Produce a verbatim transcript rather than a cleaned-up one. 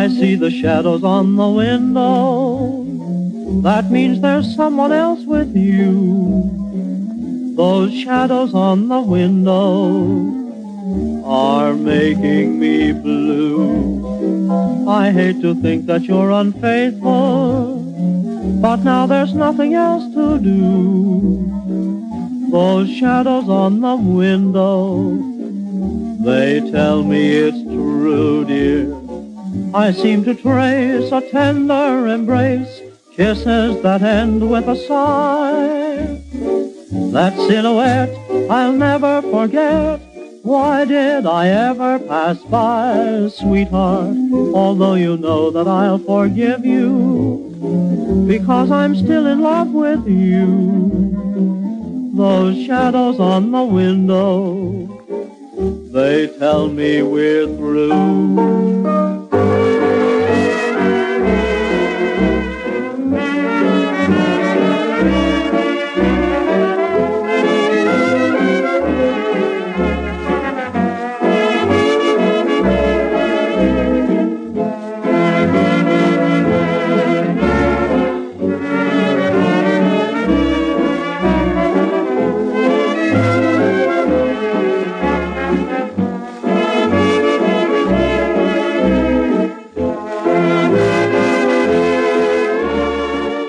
I see the shadows on the window. That means there's someone else with you. Those shadows on the window are making me blue. I hate to think that you're unfaithful, but now there's nothing else to do. Those shadows on the window, they tell me it's true, dear. I seem to trace a tender embrace, kisses that end with a sigh. That silhouette I'll never forget. Why did I ever pass by, sweetheart? Although you know that I'll forgive you, because I'm still in love with you. Those shadows on the window, they tell me we're through.